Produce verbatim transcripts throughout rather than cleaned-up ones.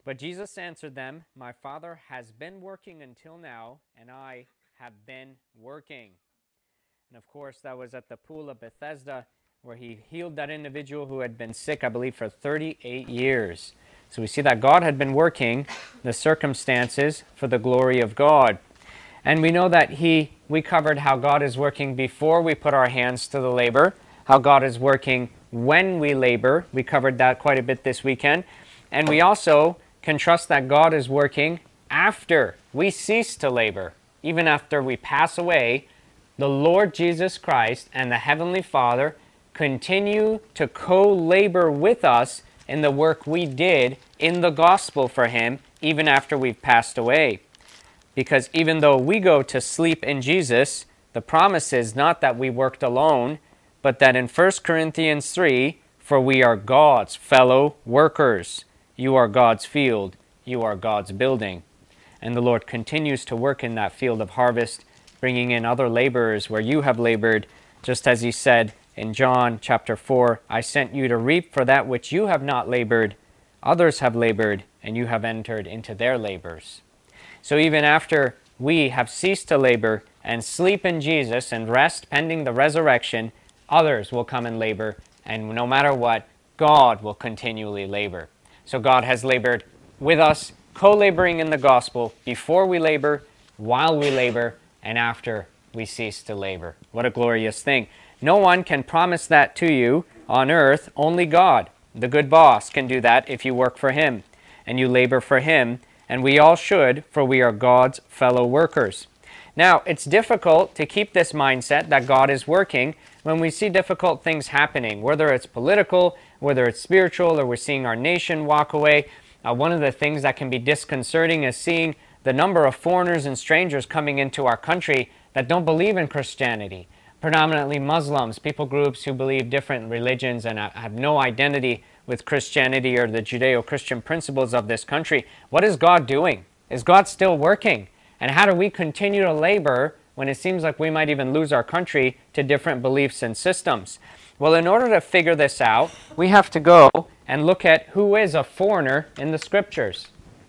But Jesus answered them, My Father has been working until now, and I have been working. And of course, that was at the pool of Bethesda, where he healed that individual who had been sick, I believe, for thirty-eight years. So we see that God had been working the circumstances for the glory of God. And we know that he, we covered how God is working before we put our hands to the labor, how God is working when we labor. We covered that quite a bit this weekend. And we also can trust that God is working after we cease to labor. Even after we pass away, the Lord Jesus Christ and the Heavenly Father continue to co-labor with us in the work we did in the gospel for Him, even after we've passed away. Because even though we go to sleep in Jesus, the promise is not that we worked alone, but that in First Corinthians three, for we are God's fellow workers. You are God's field. You are God's building. And the Lord continues to work in that field of harvest, bringing in other laborers where you have labored, just as He said in John chapter four, I sent you to reap for that which you have not labored. Others have labored, and you have entered into their labors. So even after we have ceased to labor and sleep in Jesus and rest pending the resurrection, others will come and labor, and no matter what, God will continually labor. So God has labored with us, co-laboring in the gospel before we labor, while we labor, and after we cease to labor. What a glorious thing. No one can promise that to you on earth, only God. The good boss can do that if you work for Him and you labor for Him. And we all should, for we are God's fellow workers. Now, it's difficult to keep this mindset that God is working when we see difficult things happening, whether it's political, whether it's spiritual, or we're seeing our nation walk away. Uh, one of the things that can be disconcerting is seeing the number of foreigners and strangers coming into our country that don't believe in Christianity. Predominantly Muslims, people groups who believe different religions and have no identity with Christianity or the Judeo-Christian principles of this country. What is God doing? Is God still working? And how do we continue to labor when it seems like we might even lose our country to different beliefs and systems? Well, in order to figure this out, we have to go and look at who is a foreigner in the scriptures.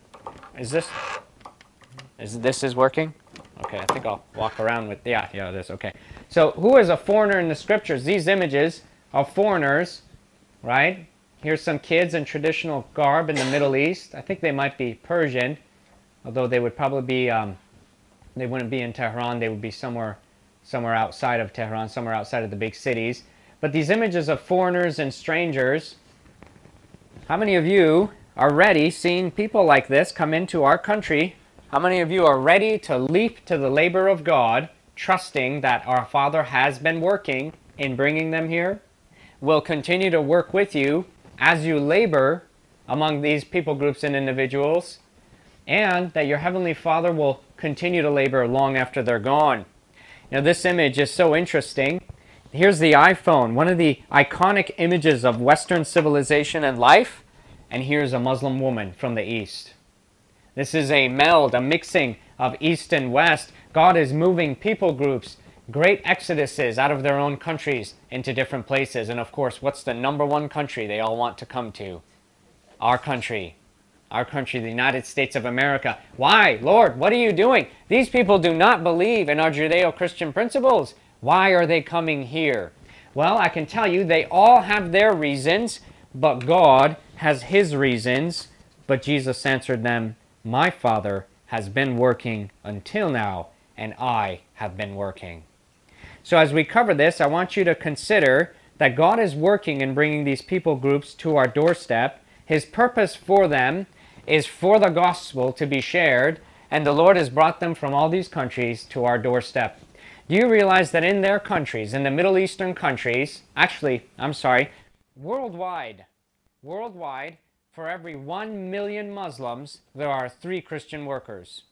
Is this, is this is working? Okay, I think I'll walk around with, yeah, yeah, this, okay. So who is a foreigner in the scriptures? These images of foreigners, right? Here's some kids in traditional garb in the Middle East. I think they might be Persian, although they would probably be, um, they wouldn't be in Tehran. They would be somewhere, somewhere outside of Tehran, somewhere outside of the big cities. But these images of foreigners and strangers, how many of you are ready seeing people like this come into our country? How many of you are ready to leap to the labor of God, trusting that our Father has been working in bringing them here, will continue to work with you as you labor among these people groups and individuals, and that your Heavenly Father will continue to labor long after they're gone? Now, this image is so interesting. Here's the iPhone, one of the iconic images of Western civilization and life, and here's a Muslim woman from the East. This is a meld, a mixing of East and West. God is moving people groups, great exoduses out of their own countries into different places. And of course, what's the number one country they all want to come to? Our country. Our country, the United States of America. Why? Lord, what are you doing? These people do not believe in our Judeo-Christian principles. Why are they coming here? Well, I can tell you they all have their reasons, but God has His reasons. But Jesus answered them, My Father has been working until now, and I have been working. So as we cover this, I want you to consider that God is working in bringing these people groups to our doorstep. His purpose for them is for the gospel to be shared, and the Lord has brought them from all these countries to our doorstep. Do you realize that in their countries, in the Middle Eastern countries, actually, I'm sorry, worldwide, worldwide, for every one million Muslims, there are three Christian workers.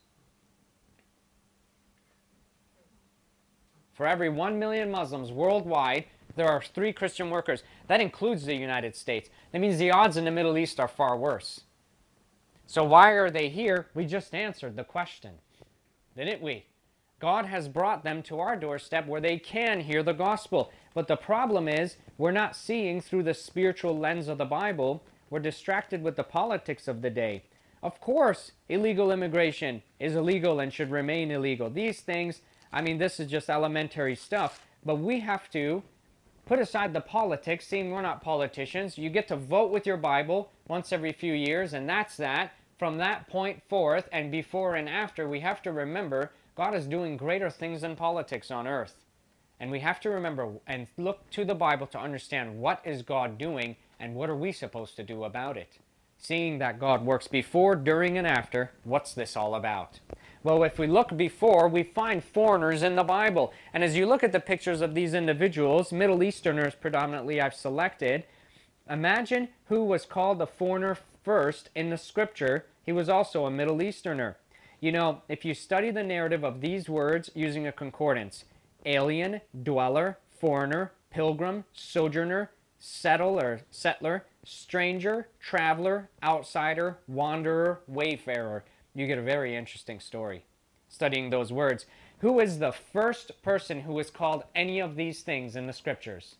For every one million Muslims worldwide, there are three Christian workers. That includes the United States. That means the odds in the Middle East are far worse. So why are they here? We just answered the question, didn't we? God has brought them to our doorstep where they can hear the gospel. But the problem is, we're not seeing through the spiritual lens of the Bible. We're distracted with the politics of the day. Of course, illegal immigration is illegal and should remain illegal. These things, I mean, this is just elementary stuff. But we have to put aside the politics, seeing we're not politicians. You get to vote with your Bible once every few years, and that's that. From that point forth, and before and after, we have to remember God is doing greater things than politics on earth. And we have to remember and look to the Bible to understand what is God doing and what are we supposed to do about it. Seeing that God works before, during, and after, what's this all about? Well, if we look before, we find foreigners in the Bible. And as you look at the pictures of these individuals, Middle Easterners predominantly I've selected, imagine who was called a foreigner first in the scripture. He was also a Middle Easterner. You know, if you study the narrative of these words using a concordance, alien, dweller, foreigner, pilgrim, sojourner, settler, settler, stranger, traveler, outsider, wanderer, wayfarer, you get a very interesting story studying those words. Who is the first person who is called any of these things in the scriptures?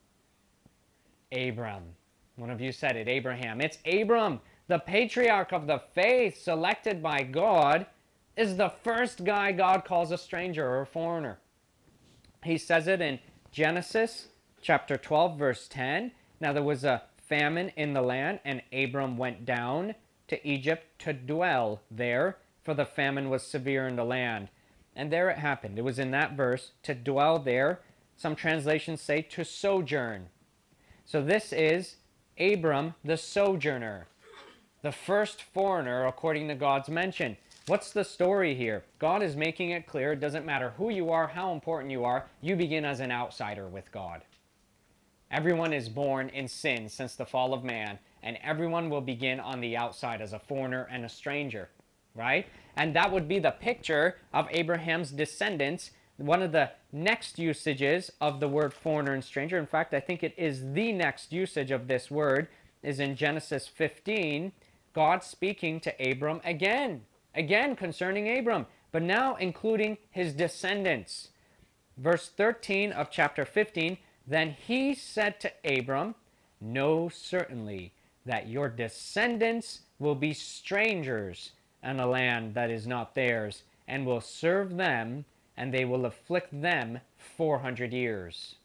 Abram. One of you said it, Abraham. It's Abram, the patriarch of the faith, selected by God, is the first guy God calls a stranger or a foreigner. He says it in Genesis chapter twelve, verse ten. Now there was a famine in the land, and Abram went down to Egypt to dwell there, for the famine was severe in the land. And there it happened. It was in that verse, to dwell there. Some translations say to sojourn. So this is Abram the sojourner, the first foreigner according to God's mention. What's the story here? God is making it clear it doesn't matter who you are, how important you are, you begin as an outsider with God. Everyone is born in sin since the fall of man, and everyone will begin on the outside as a foreigner and a stranger, right? And that would be the picture of Abraham's descendants. One of the next usages of the word foreigner and stranger, in fact, I think it is the next usage of this word, is in Genesis fifteen, God speaking to Abram again, again concerning Abram, but now including his descendants. Verse thirteen of chapter fifteen, then he said to Abram, know certainly that your descendants will be strangers in a land that is not theirs, and will serve them, and they will afflict them four hundred years.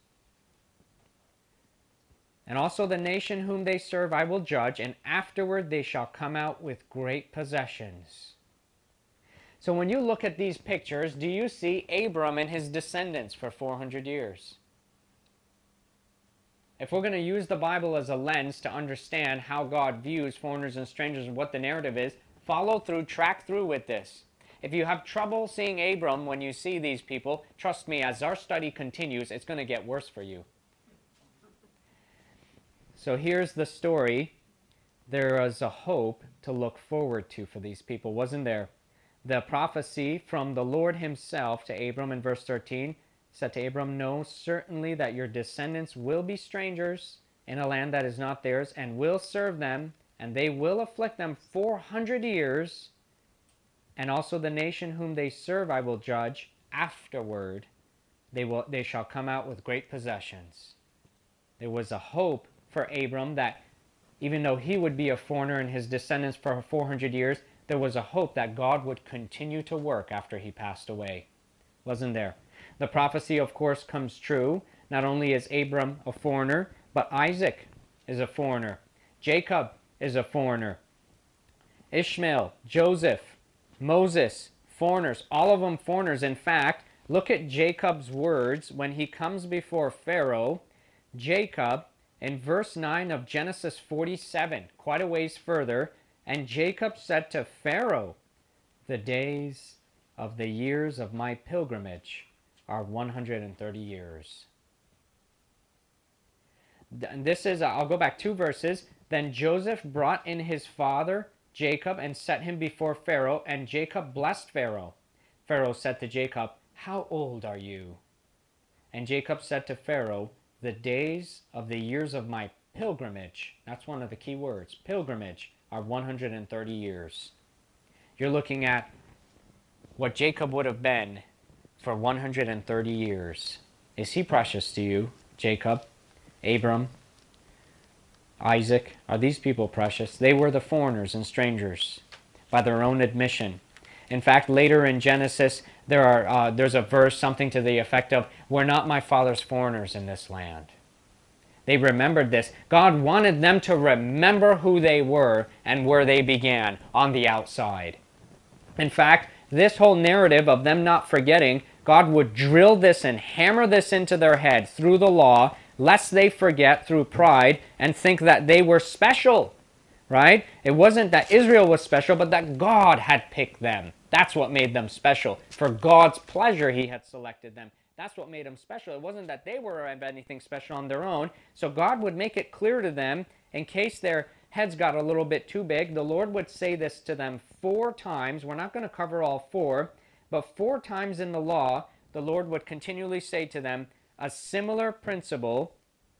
And also the nation whom they serve I will judge, and afterward they shall come out with great possessions. So when you look at these pictures, do you see Abram and his descendants for four hundred years? If we're going to use the Bible as a lens to understand how God views foreigners and strangers and what the narrative is, follow through, track through with this. If you have trouble seeing Abram when you see these people, trust me, as our study continues, it's going to get worse for you. So here's the story. There is a hope to look forward to for these people, wasn't there? The prophecy from the Lord himself to Abram in verse thirteen said to Abram, know certainly that your descendants will be strangers in a land that is not theirs, and will serve them, and they will afflict them four hundred years. And also the nation whom they serve I will judge. Afterward they will they shall come out with great possessions. There was a hope for Abram that even though he would be a foreigner and his descendants for four hundred years, there was a hope that God would continue to work after he passed away. Wasn't there? The prophecy, of course, comes true. Not only is Abram a foreigner, but Isaac is a foreigner. Jacob is a foreigner. Ishmael, Joseph, Moses, foreigners, all of them foreigners. In fact, look at Jacob's words when he comes before Pharaoh. Jacob, in verse nine of Genesis forty-seven, quite a ways further, and Jacob said to Pharaoh, the days of the years of my pilgrimage are one hundred thirty years. And this is, I'll go back two verses. Then Joseph brought in his father Jacob and set him before Pharaoh, and Jacob blessed Pharaoh. Pharaoh said to Jacob, how old are you? And Jacob said to Pharaoh, the days of the years of my pilgrimage, that's one of the key words, pilgrimage, are one hundred thirty years. You're looking at what Jacob would have been for one hundred thirty years. Is he precious to you, Jacob, Abram, Isaac? Are these people precious? They were the foreigners and strangers. by their own admission. In fact, later in Genesis, there are uh, there's a verse, something to the effect of, "We're not my father's foreigners in this land." They remembered this. God wanted them to remember who they were and where they began, on the outside. In fact, this whole narrative of them not forgetting, God would drill this and hammer this into their head through the law, lest they forget through pride and think that they were special, right? It wasn't that Israel was special, but that God had picked them. That's what made them special. For God's pleasure, he had selected them. That's what made them special. It wasn't that they were anything special on their own. So God would make it clear to them, in case their heads got a little bit too big, the Lord would say this to them four times. We're not going to cover all four, but four times in the law, the Lord would continually say to them a similar principle.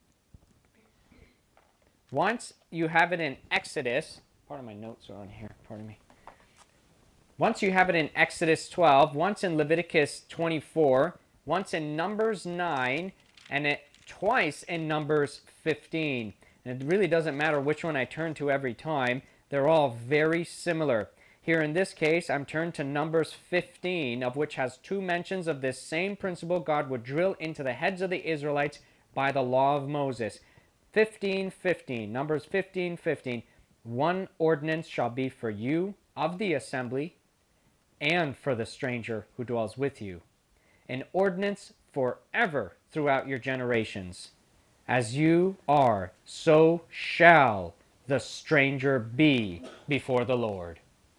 Once you have it in Exodus, part of my notes are on here, pardon me. Once you have it in Exodus twelve, once in Leviticus twenty-four, once in Numbers nine, and it twice in Numbers fifteen. And it really doesn't matter which one I turn to every time. They're all very similar. Here in this case, I'm turned to Numbers fifteen, of which has two mentions of this same principle God would drill into the heads of the Israelites by the law of Moses. fifteen fifteen, Numbers fifteen fifteen. One ordinance shall be for you of the assembly and for the stranger who dwells with you. An ordinance forever throughout your generations. As you are, so shall the stranger be before the Lord.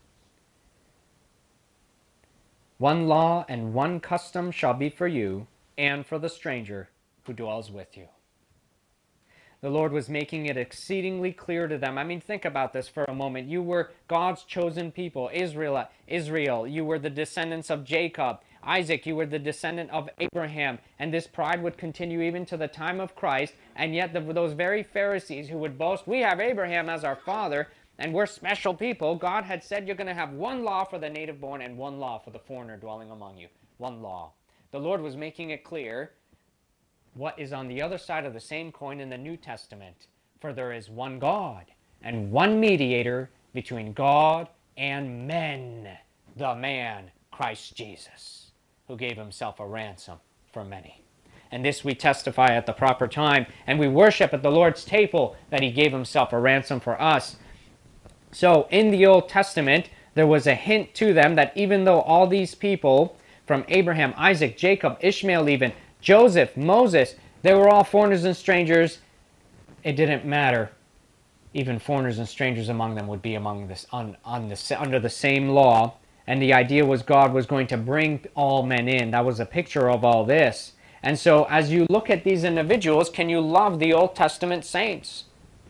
One law and one custom shall be for you and for the stranger who dwells with you. The Lord was making it exceedingly clear to them. I mean, think about this for a moment. You were God's chosen people, Israel. Israel. You were the descendants of Jacob. Isaac, you were the descendant of Abraham. And this pride would continue even to the time of Christ. And yet the, those very Pharisees who would boast, we have Abraham as our father, and we're special people. God had said you're going to have one law for the native born and one law for the foreigner dwelling among you. One law. The Lord was making it clear what is on the other side of the same coin in the New Testament. For there is one God and one mediator between God and men, the man, Christ Jesus, who gave himself a ransom for many. And this we testify at the proper time, and we worship at the Lord's table that he gave himself a ransom for us. So in the Old Testament, there was a hint to them that even though all these people, from Abraham, Isaac, Jacob, Ishmael even, Joseph, Moses, they were all foreigners and strangers, it didn't matter. Even foreigners and strangers among them would be among this on, on the, under the same law. And the idea was God was going to bring all men in. That was a picture of all this. And so as you look at these individuals, can you love the Old Testament saints?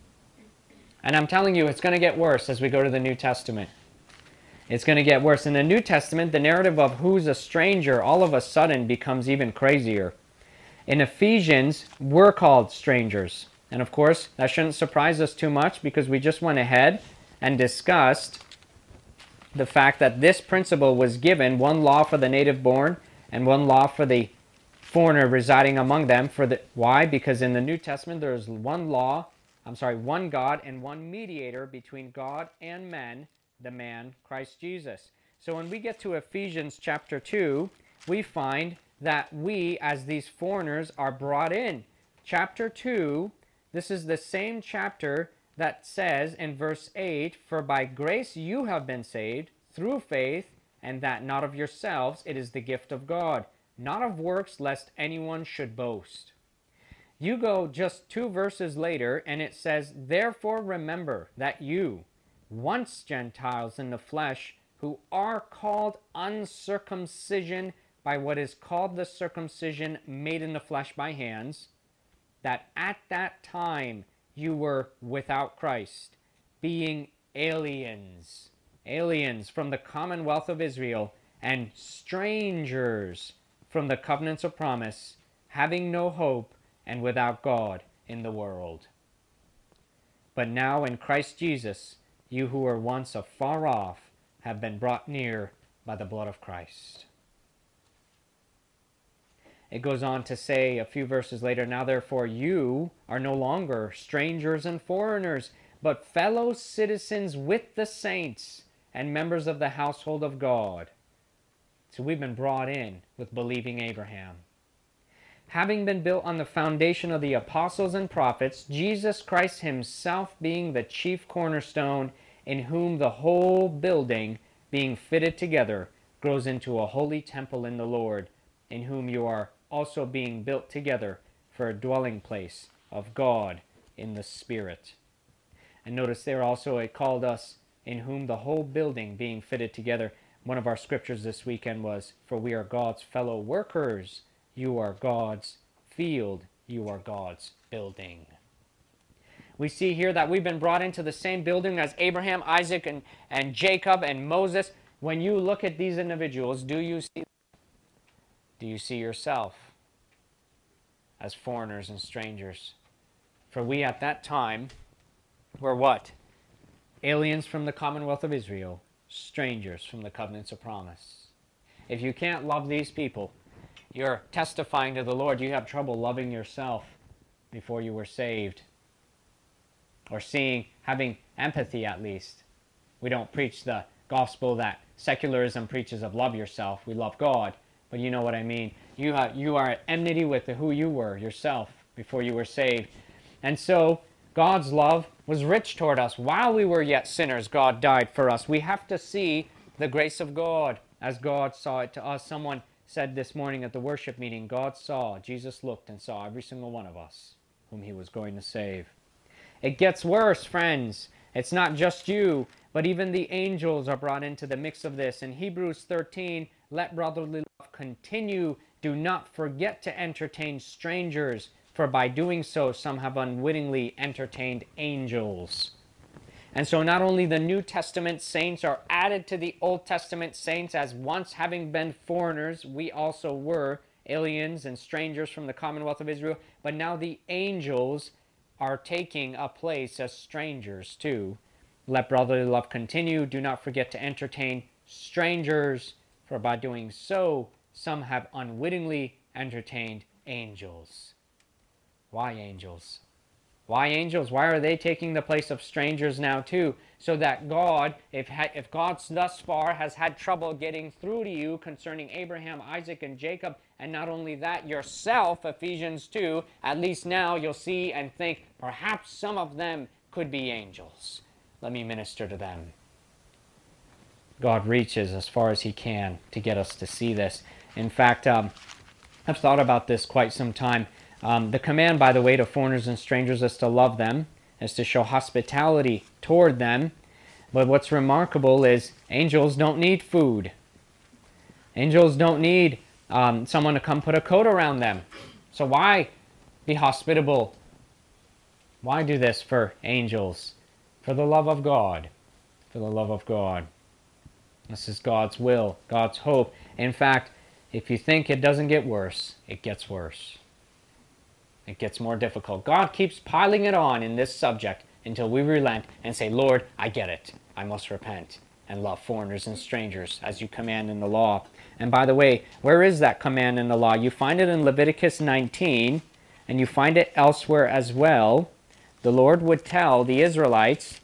And I'm telling you, it's going to get worse as we go to the New Testament. It's going to get worse. In the New Testament, the narrative of who's a stranger all of a sudden becomes even crazier. In Ephesians, we're called strangers. And of course, that shouldn't surprise us too much because we just went ahead and discussed the fact that this principle was given, one law for the native born and one law for the foreigner residing among them. For the why? Because in the New Testament, there is one law, I'm sorry, one God and one mediator between God and men, the man, Christ Jesus. So when we get to Ephesians chapter two, we find that we, as these foreigners, are brought in. Chapter two, this is the same chapter that says in verse eight, for by grace you have been saved through faith, and that not of yourselves, it is the gift of God, not of works, lest anyone should boast. You go just two verses later, and it says, therefore remember that you, once Gentiles in the flesh, who are called uncircumcision by what is called the circumcision made in the flesh by hands, that at that time you were without Christ, being aliens, aliens from the commonwealth of Israel, and strangers from the covenants of promise, having no hope and without God in the world. But now in Christ Jesus, you who were once afar off have been brought near by the blood of Christ. It goes on to say a few verses later, now therefore you are no longer strangers and foreigners, but fellow citizens with the saints and members of the household of God. So we've been brought in with believing Abraham. Having been built on the foundation of the apostles and prophets, Jesus Christ himself being the chief cornerstone, in whom the whole building, being fitted together, grows into a holy temple in the Lord, in whom you are also being built together for a dwelling place of God in the Spirit. And notice there also it called us, in whom the whole building being fitted together. One of our scriptures this weekend was, for we are God's fellow workers. You are God's field. You are God's building. We see here that we've been brought into the same building as Abraham, Isaac, and, and Jacob, and Moses. When you look at these individuals, do you see, do you see yourself as foreigners and strangers? For we at that time were what? Aliens from the commonwealth of Israel, strangers from the covenants of promise. If you can't love these people, you're testifying to the Lord. You have trouble loving yourself before you were saved. Or seeing, having empathy at least. We don't preach the gospel that secularism preaches of love yourself. We love God. But you know what I mean. You, have, you are at enmity with who you were yourself before you were saved. And so God's love was rich toward us. While we were yet sinners, God died for us. We have to see the grace of God as God saw it to us. Someone said this morning at the worship meeting, God saw, Jesus looked and saw every single one of us whom he was going to save. It gets worse, friends. It's not just you, but even the angels are brought into the mix of this. In Hebrews thirteen, let brotherly love continue. Do not forget to entertain strangers, for by doing so some have unwittingly entertained angels. And so not only the New Testament saints are added to the Old Testament saints, as once having been foreigners, we also were aliens and strangers from the commonwealth of Israel, but now the angels are taking a place as strangers too. Let brotherly love continue. Do not forget to entertain strangers, for by doing so some have unwittingly entertained angels. Why angels? Why angels? Why are they taking the place of strangers now too? So that God, if, if God thus far has had trouble getting through to you concerning Abraham, Isaac, and Jacob, and not only that, yourself, Ephesians two, at least now you'll see and think, perhaps some of them could be angels. Let me minister to them. God reaches as far as he can to get us to see this. In fact, um, I've thought about this quite some time. Um, the command, by the way, to foreigners and strangers is to love them, is to show hospitality toward them. But what's remarkable is angels don't need food. Angels don't need um, someone to come put a coat around them. So why be hospitable? Why do this for angels? For the love of God. For the love of God. This is God's will, God's hope. In fact, if you think it doesn't get worse, it gets worse. It gets more difficult. God keeps piling it on in this subject until we relent and say, Lord, I get it. I must repent and love foreigners and strangers as you command in the law. And by the way, where is that command in the law? You find it in Leviticus nineteen, and you find it elsewhere as well. The Lord would tell the Israelites,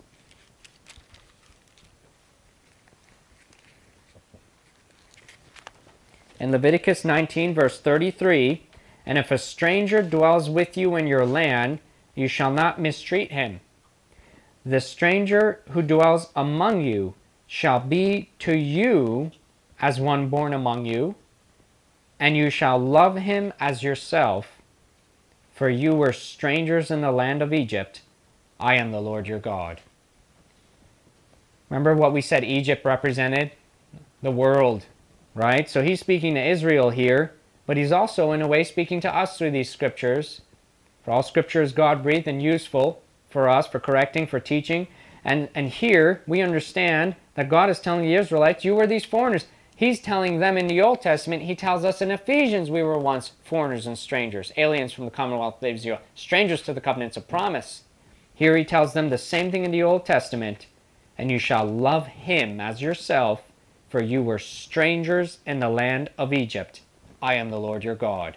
in Leviticus nineteen, verse thirty-three, and if a stranger dwells with you in your land, you shall not mistreat him. The stranger who dwells among you shall be to you as one born among you, and you shall love him as yourself, for you were strangers in the land of Egypt. I am the Lord your God. Remember what we said Egypt represented? The world, right? So he's speaking to Israel here, but he's also in a way speaking to us through these scriptures. For all scripture is God-breathed and useful for us, for correcting, for teaching. And, and here we understand that God is telling the Israelites, you were these foreigners. He's telling them in the Old Testament, he tells us in Ephesians, we were once foreigners and strangers, aliens from the commonwealth of Israel, strangers to the covenants of promise. Here he tells them the same thing in the Old Testament, and you shall love him as yourself, for you were strangers in the land of Egypt. I am the Lord your God.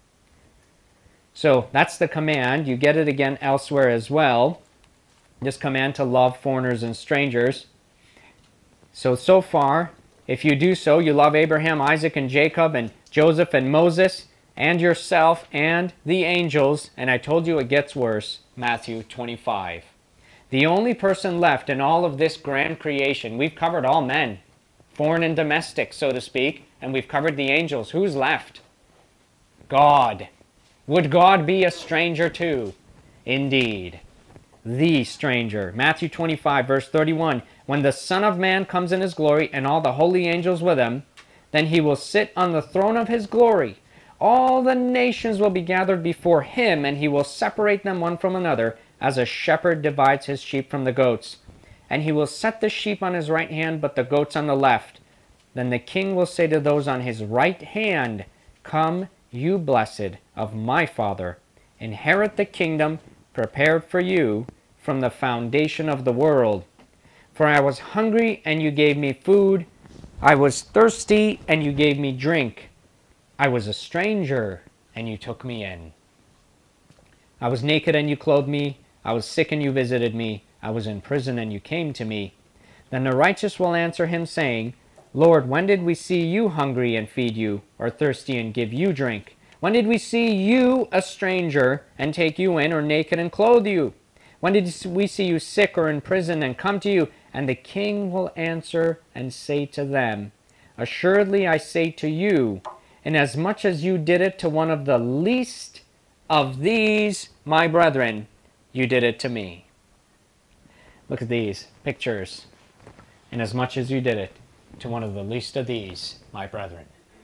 So that's the command. You get it again elsewhere as well. This command to love foreigners and strangers. So, so far, if you do so, you love Abraham, Isaac, and Jacob, and Joseph, and Moses, and yourself, and the angels, and I told you it gets worse, Matthew twenty-five. The only person left in all of this grand creation, we've covered all men, foreign and domestic, so to speak, and we've covered the angels. Who's left? God. Would God be a stranger too? Indeed. The stranger. Matthew twenty-five, verse thirty-one. When the Son of Man comes in his glory and all the holy angels with him, then he will sit on the throne of his glory. All the nations will be gathered before him, and he will separate them one from another, as a shepherd divides his sheep from the goats. And he will set the sheep on his right hand, but the goats on the left. Then the king will say to those on his right hand, Come, you blessed of my Father, inherit the kingdom prepared for you from the foundation of the world. For I was hungry, and you gave me food. I was thirsty, and you gave me drink. I was a stranger, and you took me in. I was naked, and you clothed me. I was sick, and you visited me. I was in prison, and you came to me. Then the righteous will answer him, saying, Lord, when did we see you hungry and feed you, or thirsty and give you drink? When did we see you a stranger and take you in, or naked and clothe you? When did we see you sick or in prison and come to you? And the king will answer and say to them, Assuredly I say to you, inasmuch as you did it to one of the least of these, my brethren, you did it to me. Look at these pictures. Inasmuch as you did it to one of the least of these, my brethren,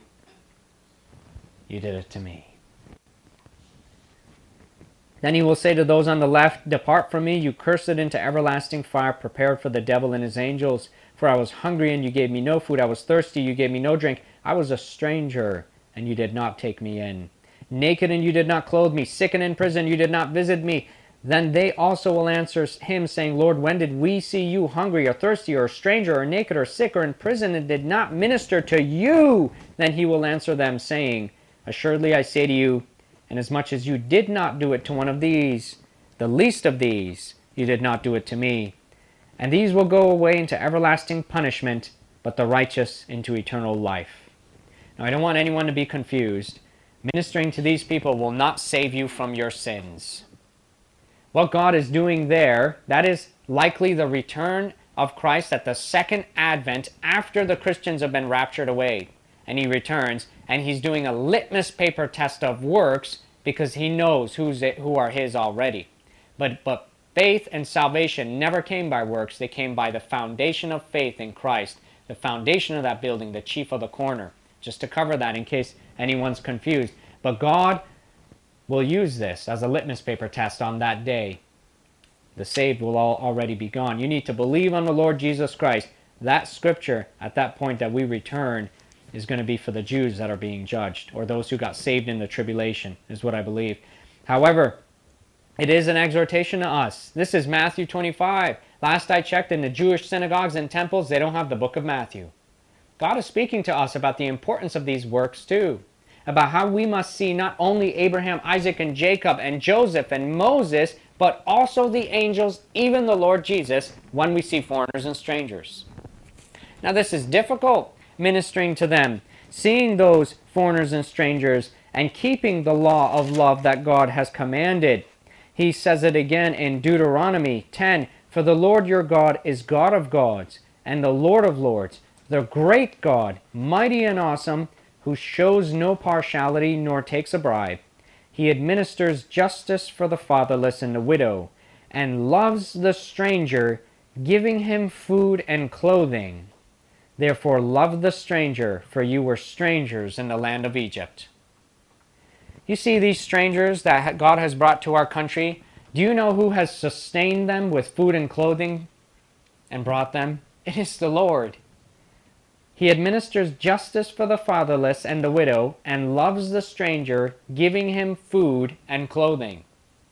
you did it to me. Then he will say to those on the left, Depart from me, you cursed, into everlasting fire, prepared for the devil and his angels. For I was hungry, and you gave me no food. I was thirsty, you gave me no drink. I was a stranger, and you did not take me in. Naked, and you did not clothe me. Sick and in prison, you did not visit me. Then they also will answer him, saying, Lord, when did we see you hungry, or thirsty, or a stranger, or naked, or sick, or in prison, and did not minister to you? Then he will answer them, saying, Assuredly I say to you, inasmuch as you did not do it to one of these, the least of these, you did not do it to me. And these will go away into everlasting punishment, but the righteous into eternal life. Now, I don't want anyone to be confused. Ministering to these people will not save you from your sins. What God is doing there, that is likely the return of Christ at the second advent after the Christians have been raptured away. And he returns, and he's doing a litmus paper test of works because he knows who's it, who are his already. But, but faith and salvation never came by works. They came by the foundation of faith in Christ, the foundation of that building, the chief of the corner. Just to cover that in case anyone's confused. But God will use this as a litmus paper test on that day. The saved will all already be gone. You need to believe on the Lord Jesus Christ. That scripture at that point that we return is going to be for the Jews that are being judged, or those who got saved in the tribulation, is what I believe. However, it is an exhortation to us. This is Matthew twenty-five. Last I checked, in the Jewish synagogues and temples, they don't have the book of Matthew. God is speaking to us about the importance of these works too, about how we must see not only Abraham, Isaac, and Jacob, and Joseph, and Moses, but also the angels, even the Lord Jesus, when we see foreigners and strangers. Now this is difficult, ministering to them, seeing those foreigners and strangers, and keeping the law of love that God has commanded. He says it again in Deuteronomy ten, For the Lord your God is God of gods, and the Lord of lords, the great God, mighty and awesome, who shows no partiality nor takes a bribe. He administers justice for the fatherless and the widow, and loves the stranger, giving him food and clothing. Therefore love the stranger, for you were strangers in the land of Egypt. You see these strangers that God has brought to our country? Do you know who has sustained them with food and clothing and brought them? It is the Lord. He administers justice for the fatherless and the widow, and loves the stranger, giving him food and clothing.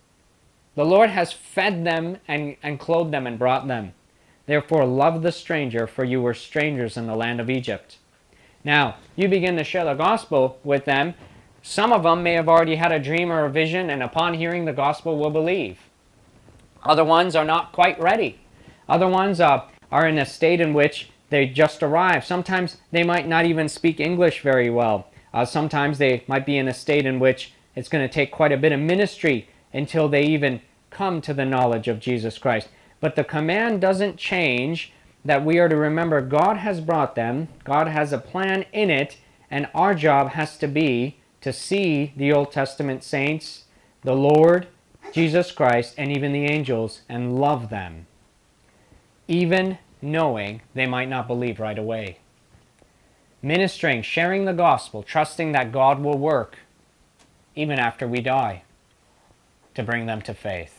The Lord has fed them and, and clothed them and brought them. Therefore love the stranger, for you were strangers in the land of Egypt. Now, you begin to share the gospel with them. Some of them may have already had a dream or a vision, and upon hearing the gospel will believe. Other ones are not quite ready. Other ones uh, are in a state in which they just arrived. Sometimes they might not even speak English very well. Uh, sometimes they might be in a state in which it's going to take quite a bit of ministry until they even come to the knowledge of Jesus Christ. But the command doesn't change, that we are to remember God has brought them, God has a plan in it, and our job has to be to see the Old Testament saints, the Lord, Jesus Christ, and even the angels, and love them, even knowing they might not believe right away. Ministering, sharing the gospel, trusting that God will work even after we die to bring them to faith.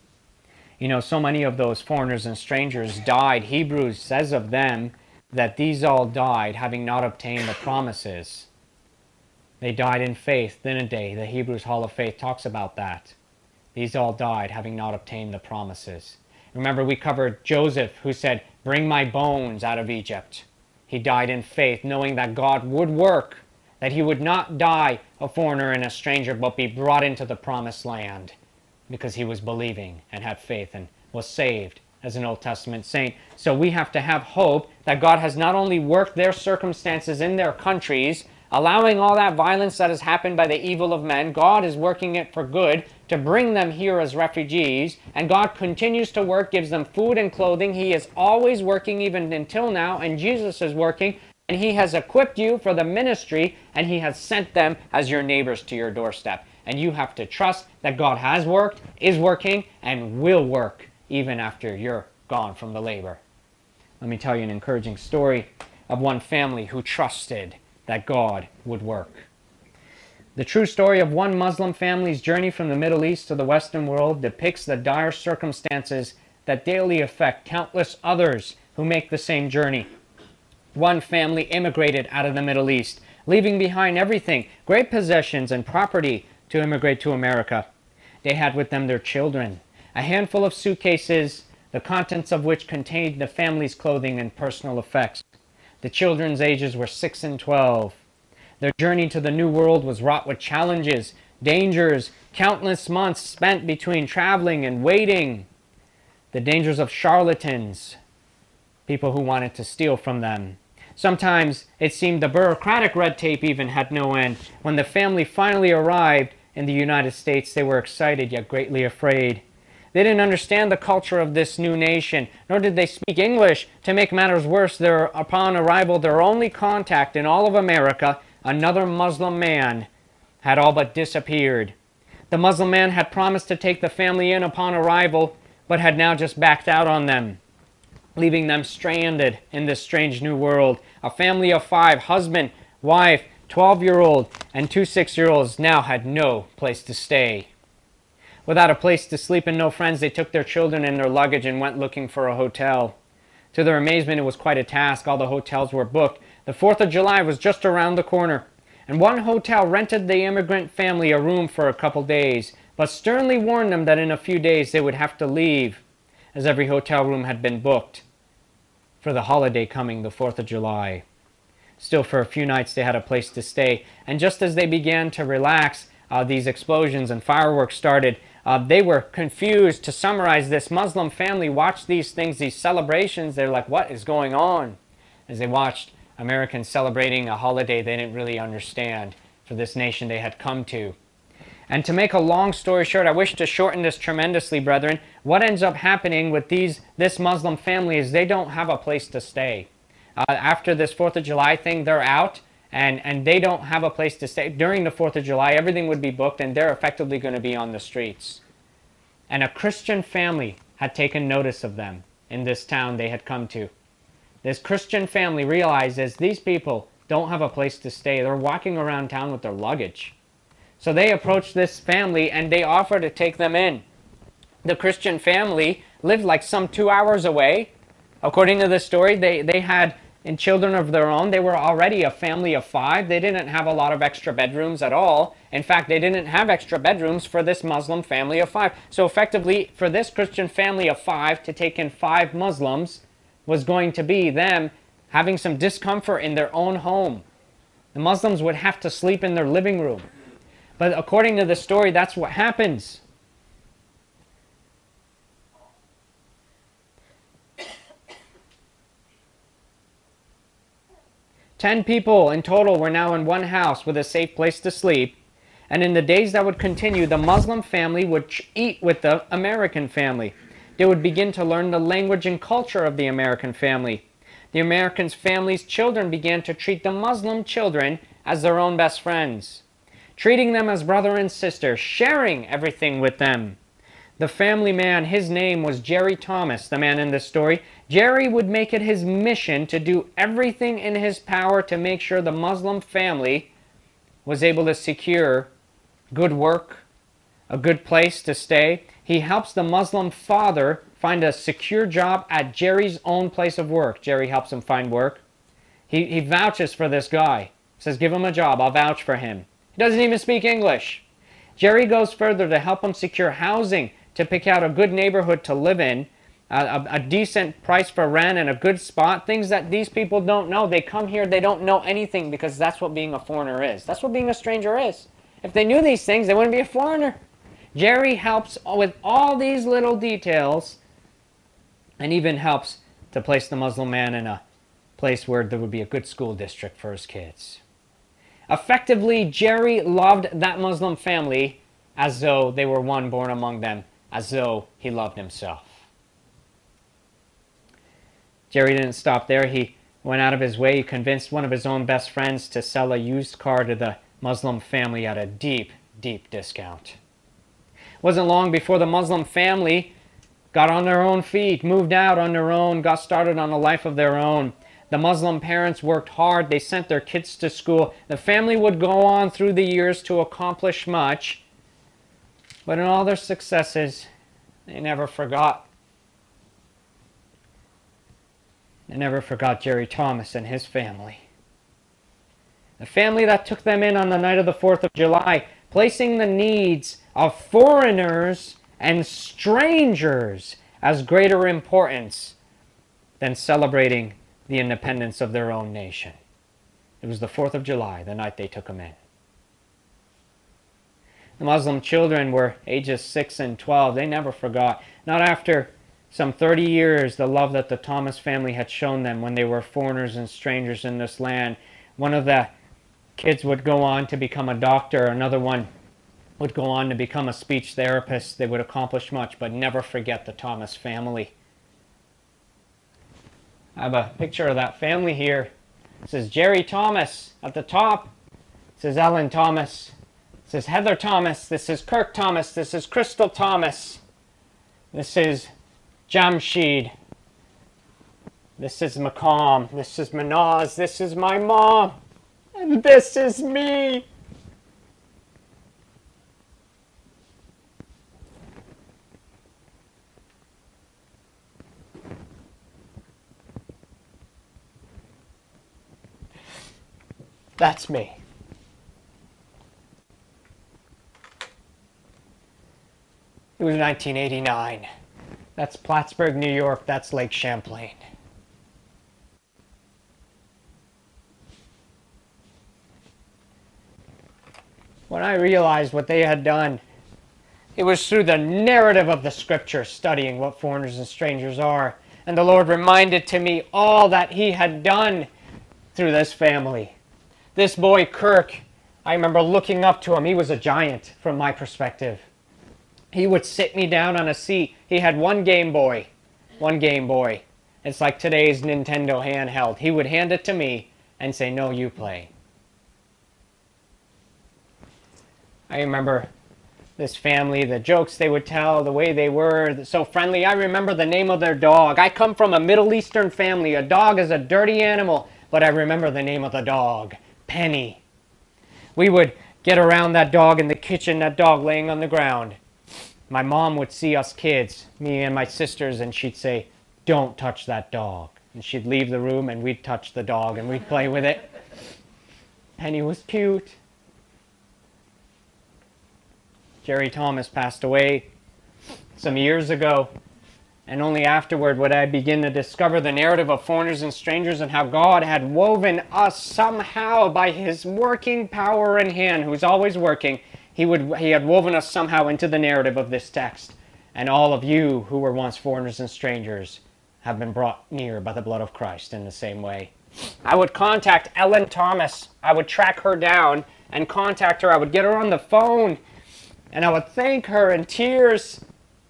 You know, so many of those foreigners and strangers died. Hebrews says of them that these all died having not obtained the promises. They died in faith. Then a day, the Hebrews Hall of Faith talks about that. These all died having not obtained the promises. Remember, we covered Joseph, who said, "Bring my bones out of Egypt." He died in faith, knowing that God would work, that he would not die a foreigner and a stranger, but be brought into the promised land, because he was believing and had faith and was saved as an Old Testament saint. So we have to have hope that God has not only worked their circumstances in their countries, allowing all that violence that has happened by the evil of men, God is working it for good to bring them here as refugees, and God continues to work, gives them food and clothing. He is always working even until now, and Jesus is working, and he has equipped you for the ministry, and he has sent them as your neighbors to your doorstep. And you have to trust that God has worked, is working, and will work even after you're gone from the labor. Let me tell you an encouraging story of one family who trusted that God would work. The true story of one Muslim family's journey from the Middle East to the Western world depicts the dire circumstances that daily affect countless others who make the same journey. One family immigrated out of the Middle East, leaving behind everything, great possessions and property, to immigrate to America. They had with them their children, a handful of suitcases, the contents of which contained the family's clothing and personal effects. The children's ages were six and twelve. Their journey to the New World was wrought with challenges, dangers, countless months spent between traveling and waiting. The dangers of charlatans, people who wanted to steal from them. Sometimes it seemed the bureaucratic red tape even had no end. When the family finally arrived in the United States, they were excited yet greatly afraid. They didn't understand the culture of this new nation, nor did they speak English. To make matters worse, their, upon arrival, their only contact in all of America, another Muslim man, had all but disappeared. The Muslim man had promised to take the family in upon arrival, but had now just backed out on them, leaving them stranded in this strange new world. A family of five, husband, wife, twelve-year-old, and two six-year-olds now had no place to stay. Without a place to sleep and no friends, they took their children and their luggage and went looking for a hotel. To their amazement, it was quite a task. All the hotels were booked. The fourth of July was just around the corner, and one hotel rented the immigrant family a room for a couple days, but sternly warned them that in a few days they would have to leave, as every hotel room had been booked for the holiday coming, the fourth of July. Still, for a few nights they had a place to stay, and just as they began to relax, uh, these explosions and fireworks started. Uh, they were confused. To summarize, this Muslim family watched these things, these celebrations. They're like, what is going on? As they watched Americans celebrating a holiday they didn't really understand for this nation they had come to. And to make a long story short, I wish to shorten this tremendously, brethren. What ends up happening with these this Muslim family is they don't have a place to stay. Uh, after this fourth of July thing, they're out, and, and they don't have a place to stay. During the fourth of July, everything would be booked, and they're effectively going to be on the streets. And a Christian family had taken notice of them in this town they had come to. This Christian family realizes these people don't have a place to stay. They're walking around town with their luggage. So they approached this family and they offered to take them in. The Christian family lived like some two hours away. According to the story, they, they had and children of their own. They were already a family of five. They didn't have a lot of extra bedrooms at all. In fact, they didn't have extra bedrooms for this Muslim family of five. So effectively, for this Christian family of five to take in five Muslims was going to be them having some discomfort in their own home. The Muslims would have to sleep in their living room. But according to the story, that's what happens. Ten people in total were now in one house with a safe place to sleep. And in the days that would continue, the Muslim family would eat with the American family. They would begin to learn the language and culture of the American family. The American family's children began to treat the Muslim children as their own best friends, treating them as brother and sister, sharing everything with them. The family man, his name was Jerry Thomas, the man in this story. Jerry would make it his mission to do everything in his power to make sure the Muslim family was able to secure good work, a good place to stay. He helps the Muslim father find a secure job at Jerry's own place of work. Jerry helps him find work. He, he vouches for this guy. Says, give him a job, I'll vouch for him. He doesn't even speak English. Jerry goes further to help him secure housing, to pick out a good neighborhood to live in, a, a, a decent price for rent and a good spot, things that these people don't know. They come here, they don't know anything because that's what being a foreigner is. That's what being a stranger is. If they knew these things, they wouldn't be a foreigner. Jerry helps with all these little details and even helps to place the Muslim man in a place where there would be a good school district for his kids. Effectively, Jerry loved that Muslim family as though they were one born among them, as though he loved himself. Jerry didn't stop there. He went out of his way. He convinced one of his own best friends to sell a used car to the Muslim family at a deep, deep discount. It wasn't long before the Muslim family got on their own feet, moved out on their own, got started on a life of their own. The Muslim parents worked hard. They sent their kids to school. The family would go on through the years to accomplish much. But in all their successes, they never forgot. They never forgot Jerry Thomas and his family. The family that took them in on the night of the fourth of July, placing the needs of foreigners and strangers as greater importance than celebrating the independence of their own nation. It was the fourth of July, the night they took them in. The Muslim children were ages six and twelve. They never forgot. Not after some thirty years, the love that the Thomas family had shown them when they were foreigners and strangers in this land. One of the kids would go on to become a doctor. Another one would go on to become a speech therapist. They would accomplish much, but never forget the Thomas family. I have a picture of that family here. It says Jerry Thomas at the top. It says Ellen Thomas. It says Heather Thomas. This is Kirk Thomas. This is Crystal Thomas. This is Jamshid. This is Macomb. This is Manaz. This is my mom. And this is me. That's me. It was nineteen eighty-nine. That's Plattsburgh, New York. That's Lake Champlain. When I realized what they had done, it was through the narrative of the scripture, studying what foreigners and strangers are. And the Lord reminded to me all that he had done through this family. This boy, Kirk, I remember looking up to him. He was a giant from my perspective. He would sit me down on a seat. He had one Game Boy. One Game Boy. It's like today's Nintendo handheld. He would hand it to me and say, no, you play. I remember this family, the jokes they would tell, the way they were, so friendly. I remember the name of their dog. I come from a Middle Eastern family. A dog is a dirty animal, but I remember the name of the dog. Penny. We would get around that dog in the kitchen, that dog laying on the ground. My mom would see us kids, me and my sisters, and she'd say, don't touch that dog. And she'd leave the room and we'd touch the dog and we'd play with it. Penny was cute. Jerry Thomas passed away some years ago. And only afterward would I begin to discover the narrative of foreigners and strangers and how God had woven us somehow by his working power and hand, who's always working. He, would, he had woven us somehow into the narrative of this text. And all of you who were once foreigners and strangers have been brought near by the blood of Christ in the same way. I would contact Ellen Thomas. I would track her down and contact her. I would get her on the phone, and I would thank her in tears.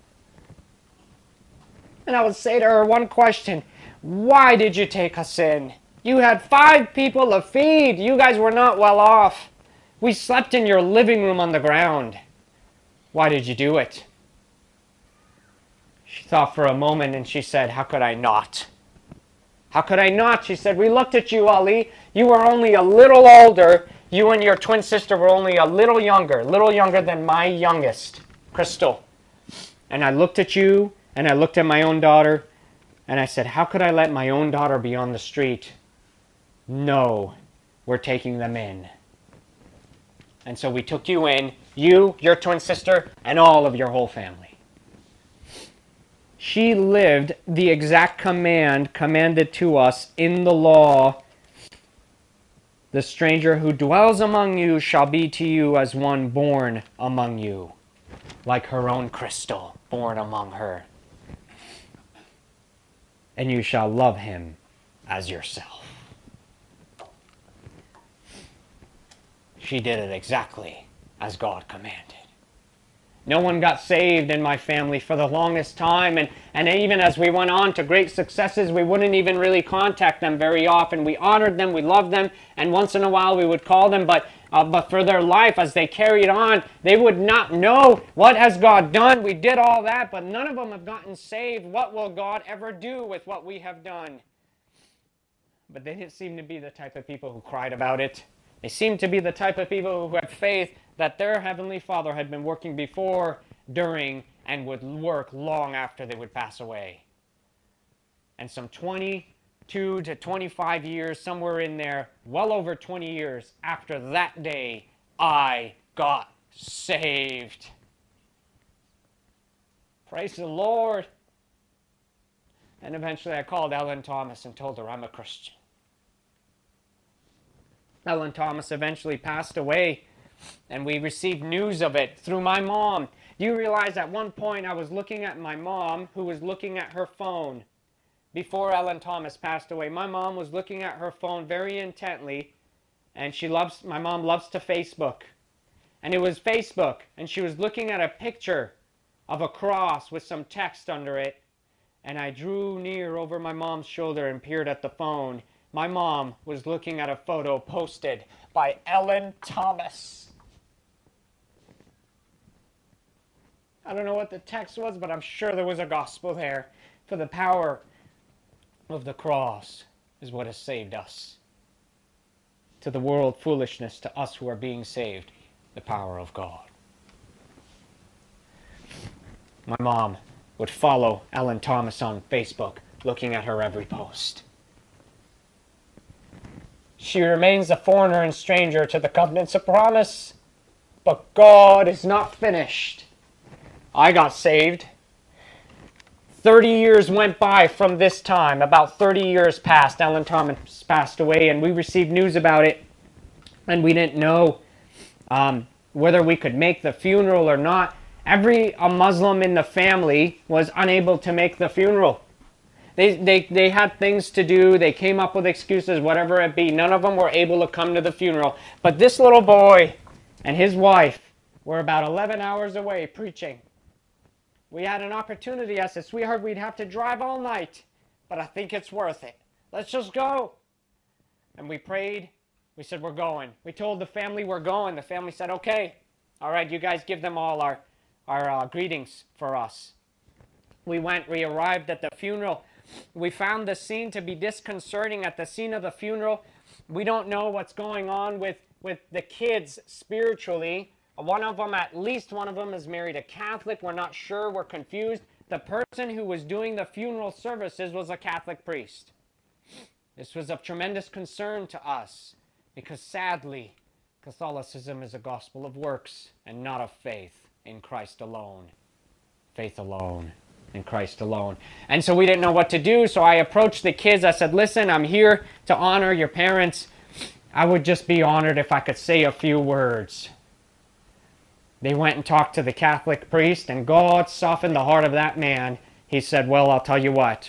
And I would say to her one question: why did you take us in? You had five people to feed. You guys were not well off. We slept in your living room on the ground. Why did you do it? She thought for a moment and she said, how could I not? How could I not? She said, we looked at you, Ali. You were only a little older. You and your twin sister were only a little younger, a little younger than my youngest, Crystal. And I looked at you and I looked at my own daughter and I said, how could I let my own daughter be on the street? No, we're taking them in. And so we took you in, you, your twin sister, and all of your whole family. She lived the exact command commanded to us in the law. The stranger who dwells among you shall be to you as one born among you, like her own Crystal, born among her. And you shall love him as yourself. She did it exactly as God commanded. No one got saved in my family for the longest time, and, and even as we went on to great successes, we wouldn't even really contact them very often. We honored them, we loved them, and once in a while we would call them, but, uh, but for their life, as they carried on, they would not know what has God done. We did all that, but none of them have gotten saved. What will God ever do with what we have done? But they didn't seem to be the type of people who cried about it. They seemed to be the type of people who had faith that their Heavenly Father had been working before, during, and would work long after they would pass away. And some twenty-two to twenty-five years, somewhere in there, well over twenty years after that day, I got saved. Praise the Lord. And eventually I called Ellen Thomas and told her I'm a Christian. Ellen Thomas eventually passed away, and we received news of it through my mom. Do you realize at one point I was looking at my mom, who was looking at her phone before Ellen Thomas passed away. My mom was looking at her phone very intently, and she loves, my mom loves to Facebook. And it was Facebook, and she was looking at a picture of a cross with some text under it, and I drew near over my mom's shoulder and peered at the phone. My mom was looking at a photo posted by Ellen Thomas. I don't know what the text was, but I'm sure there was a gospel there. For the power of the cross is what has saved us. To the world, foolishness. To us who are being saved, the power of God. My mom would follow Ellen Thomas on Facebook, looking at her every post. She remains a foreigner and stranger to the covenants of promise, but God is not finished. I got saved. thirty years went by from this time. About thirty years passed. Ellen Thomas passed away, and we received news about it, and we didn't know um, whether we could make the funeral or not. Every a Muslim in the family was unable to make the funeral. They, they, they had things to do. They came up with excuses, whatever it be. None of them were able to come to the funeral. But this little boy and his wife were about eleven hours away preaching. We had an opportunity. I said, sweetheart, we'd have to drive all night, but I think it's worth it. Let's just go. And we prayed. We said, we're going. We told the family we're going. The family said, okay. All right, you guys give them all our, our uh, greetings for us. We went. We arrived at the funeral. We found the scene to be disconcerting. At the scene of the funeral, we don't know what's going on with, with the kids spiritually. One of them, at least one of them, is married a Catholic. We're not sure. We're confused. The person who was doing the funeral services was a Catholic priest. This was of tremendous concern to us because, sadly, Catholicism is a gospel of works and not of faith in Christ alone. Faith alone. In Christ alone. And so we didn't know what to do, so I approached the kids. I said, listen, I'm here to honor your parents. I would just be honored if I could say a few words. They went and talked to the Catholic priest, and God softened the heart of that man. He said, well, I'll tell you what.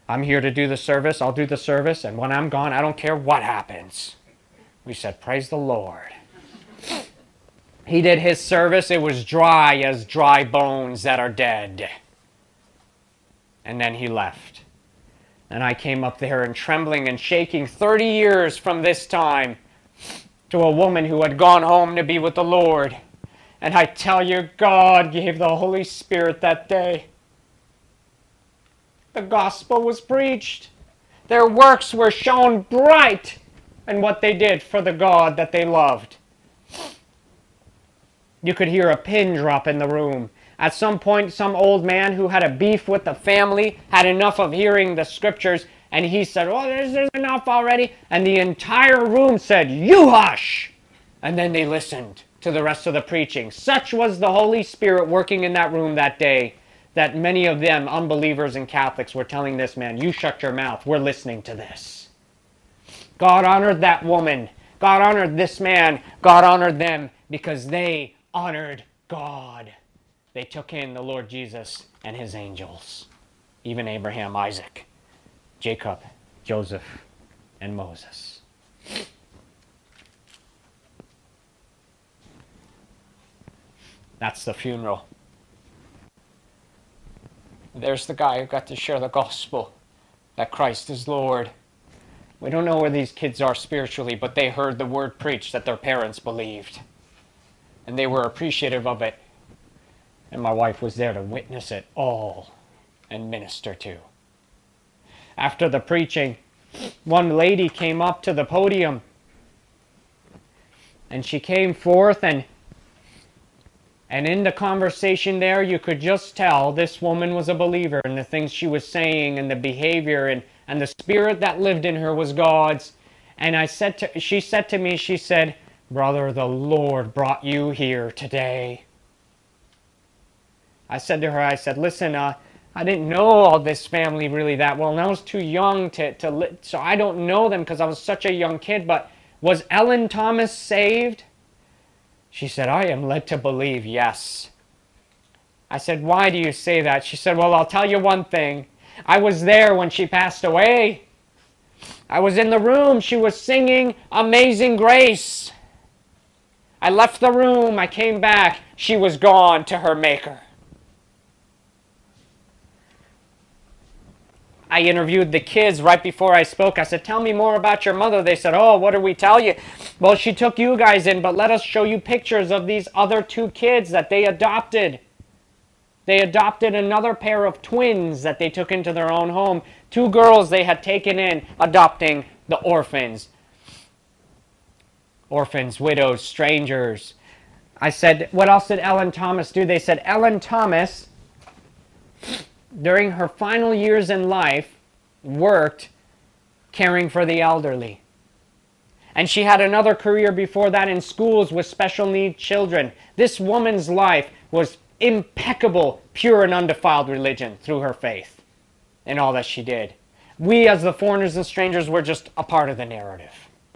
I'm here to do the service. I'll do the service. And when I'm gone, I don't care what happens. We said, praise the Lord. He did his service. It was dry as dry bones that are dead. And then he left. And I came up there and trembling and shaking thirty years from this time to a woman who had gone home to be with the Lord. And I tell you, God gave the Holy Spirit that day. The gospel was preached. Their works were shown bright in what they did for the God that they loved. You could hear a pin drop in the room. At some point, some old man who had a beef with the family had enough of hearing the scriptures, and he said, oh, there's, there's enough already. And the entire room said, you hush! And then they listened to the rest of the preaching. Such was the Holy Spirit working in that room that day, that many of them, unbelievers and Catholics, were telling this man, you shut your mouth, we're listening to this. God honored that woman. God honored this man. God honored them because they honored God. They took in the Lord Jesus and his angels, even Abraham, Isaac, Jacob, Joseph, and Moses. That's the funeral. There's the guy who got to share the gospel, that Christ is Lord. We don't know where these kids are spiritually, but they heard the word preached that their parents believed. And they were appreciative of it. And my wife was there to witness it all and minister to. After the preaching, one lady came up to the podium. And she came forth, and, and in the conversation there, you could just tell this woman was a believer, and the things she was saying and the behavior and, and the spirit that lived in her was God's. And I said to, she said to me, she said, brother, the Lord brought you here today. I said to her, I said, listen, uh, I didn't know all this family really that well, and I was too young to, to li so I don't know them because I was such a young kid, but was Ellen Thomas saved? She said, I am led to believe, yes. I said, why do you say that? She said, well, I'll tell you one thing. I was there when she passed away. I was in the room. She was singing Amazing Grace. I left the room. I came back. She was gone to her Maker. I interviewed the kids right before I spoke. I said, tell me more about your mother. They said, oh, what did we tell you? Well, she took you guys in, but let us show you pictures of these other two kids that they adopted. They adopted another pair of twins that they took into their own home. Two girls they had taken in, adopting the orphans. Orphans, widows, strangers. I said, what else did Ellen Thomas do? They said, Ellen Thomas, during her final years in life, worked caring for the elderly. And she had another career before that in schools with special needs children. This woman's life was impeccable, pure and undefiled religion through her faith in all that she did. We as the foreigners and strangers were just a part of the narrative.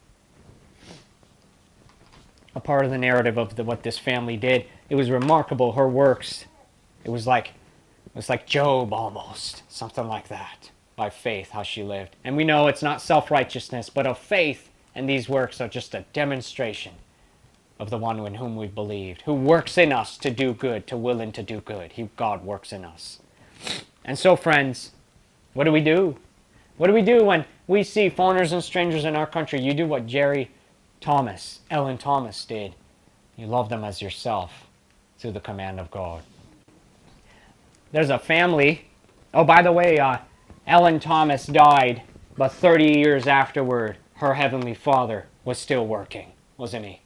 A part of the narrative of the, what this family did. It was remarkable, her works. It was like It was like Job almost, something like that, by faith, how she lived. And we know it's not self-righteousness, but of faith, and these works are just a demonstration of the one in whom we believed, who works in us to do good, to will and to do good. He, God works in us. And so, friends, what do we do? What do we do when we see foreigners and strangers in our country? You do what Jerry Thomas, Ellen Thomas did. You love them as yourself through the command of God. There's a family. Oh, by the way, uh, Ellen Thomas died, but thirty years afterward, her Heavenly Father was still working, wasn't he?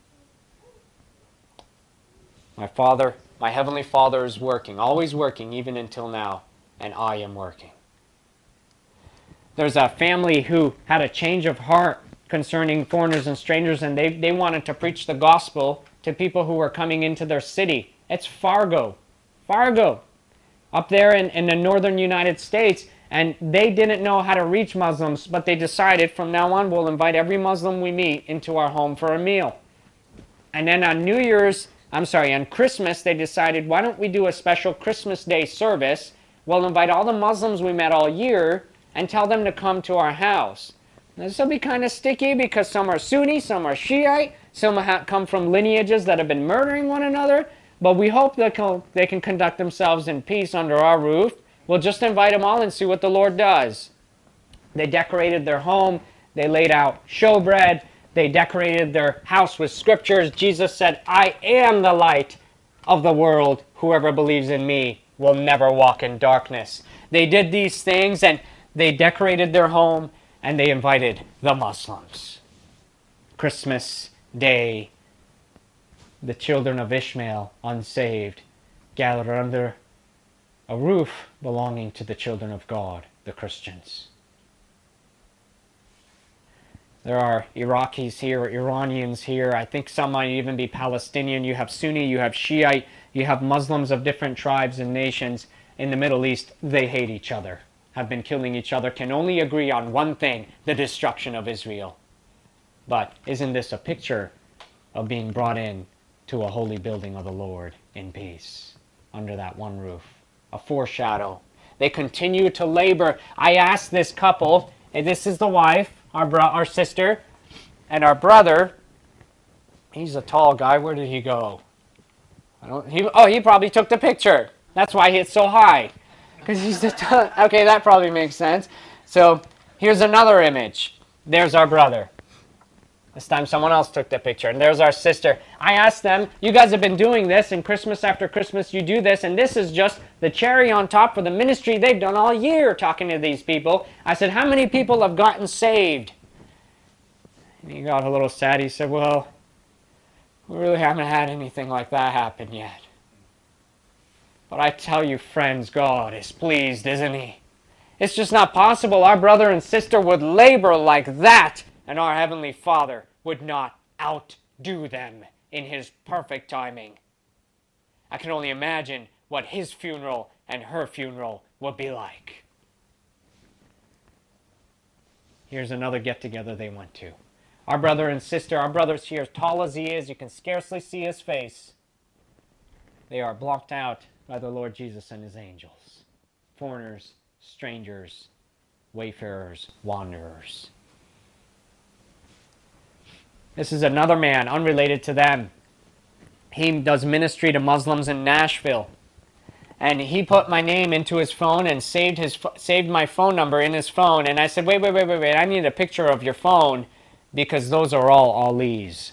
My Father, my Heavenly Father is working, always working, even until now, and I am working. There's a family who had a change of heart concerning foreigners and strangers, and they, they wanted to preach the gospel to people who were coming into their city. It's Fargo. Fargo. Up there in, in the northern United States, and they didn't know how to reach Muslims, but they decided from now on we'll invite every Muslim we meet into our home for a meal. And then on New Year's, I'm sorry, on Christmas, they decided, why don't we do a special Christmas Day service? We'll invite all the Muslims we met all year, and tell them to come to our house. Now, this will be kind of sticky because some are Sunni, some are Shiite, some ha come from lineages that have been murdering one another, but we hope that they can conduct themselves in peace under our roof. We'll just invite them all and see what the Lord does. They decorated their home. They laid out showbread. They decorated their house with scriptures. Jesus said, I am the light of the world. Whoever believes in me will never walk in darkness. They did these things, and they decorated their home, and they invited the Muslims. Christmas Day, the children of Ishmael, unsaved, gathered under a roof belonging to the children of God, the Christians. There are Iraqis here, Iranians here. I think some might even be Palestinian. You have Sunni, you have Shiite, you have Muslims of different tribes and nations. In the Middle East, they hate each other, have been killing each other, can only agree on one thing, the destruction of Israel. But isn't this a picture of being brought in to a holy building of the Lord in peace, under that one roof? A foreshadow. They continue to labor. I asked this couple, and this is the wife, our, bro our sister, and our brother. He's a tall guy. Where did he go? I don't, he, oh, he probably took the picture. That's why it's so high. Because he's the t okay, that probably makes sense. So here's another image. There's our brother. This time someone else took the picture. And there's our sister. I asked them, you guys have been doing this, and Christmas after Christmas you do this, and this is just the cherry on top for the ministry they've done all year talking to these people. I said, how many people have gotten saved? And he got a little sad. He said, well, we really haven't had anything like that happen yet. But I tell you, friends, God is pleased, isn't he? It's just not possible. Our brother and sister would labor like that, and our Heavenly Father would not outdo them in his perfect timing. I can only imagine what his funeral and her funeral would be like. Here's another get-together they went to. Our brother and sister, our brother's here, as tall as he is, you can scarcely see his face. They are blocked out by the Lord Jesus and his angels. Foreigners, strangers, wayfarers, wanderers. This is another man, unrelated to them. He does ministry to Muslims in Nashville. And he put my name into his phone and saved his saved my phone number in his phone. And I said, wait, wait, wait, wait, wait, I need a picture of your phone because those are all Ali's.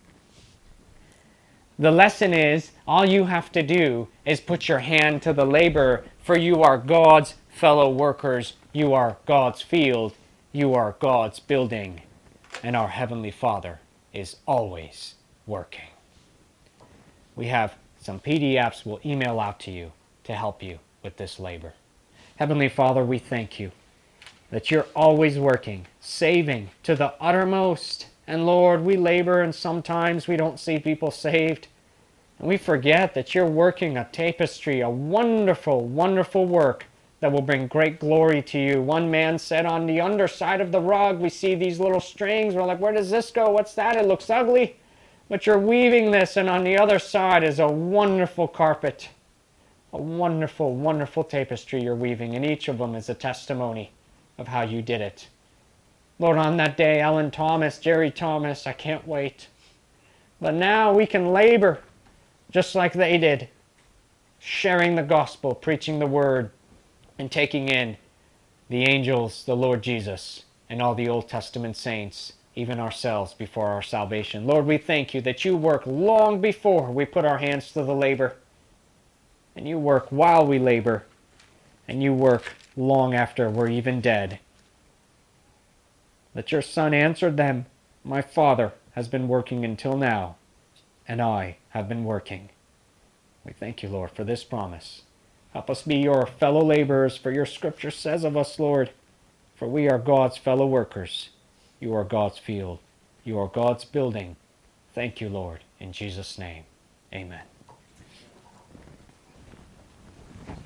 The lesson is, all you have to do is put your hand to the labor, for you are God's fellow workers. You are God's field. You are God's building. And our Heavenly Father is always working. We have some P D Fs we'll email out to you to help you with this labor. Heavenly Father, we thank you that you're always working, saving to the uttermost. And Lord, we labor and sometimes we don't see people saved. And we forget that you're working a tapestry, a wonderful, wonderful work that will bring great glory to you. One man said, on the underside of the rug, we see these little strings. We're like, where does this go? What's that? It looks ugly. But you're weaving this, and on the other side is a wonderful carpet. A wonderful, wonderful tapestry you're weaving, and each of them is a testimony of how you did it. Lord, on that day, Ellen Thomas, Jerry Thomas, I can't wait. But now we can labor just like they did, sharing the gospel, preaching the word, and taking in the angels, the Lord Jesus, and all the Old Testament saints, even ourselves before our salvation. Lord, we thank you that you work long before we put our hands to the labor, and you work while we labor, and you work long after we're even dead. That your Son answered them, my Father has been working until now, and I have been working. We thank you, Lord, for this promise. Help us be your fellow laborers, for your scripture says of us, Lord, for we are God's fellow workers. You are God's field. You are God's building. Thank you, Lord. In Jesus' name, amen.